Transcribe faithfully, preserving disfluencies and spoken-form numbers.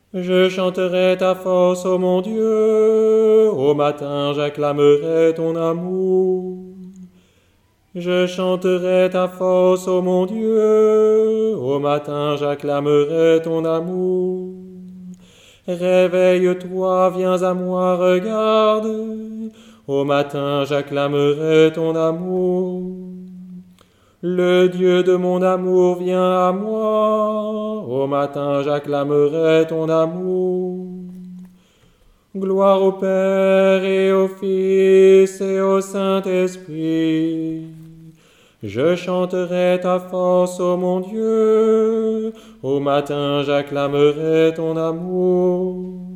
Je chanterai ta force, ô mon Dieu, au matin j'acclamerai ton amour. Je chanterai ta force, ô mon Dieu, au matin j'acclamerai ton amour. Réveille-toi, viens à moi, regarde, au matin j'acclamerai ton amour. Le Dieu de mon amour vient à moi, au matin j'acclamerai ton amour. Gloire au Père et au Fils et au Saint-Esprit. Je chanterai ta force, ô mon Dieu, au matin j'acclamerai ton amour.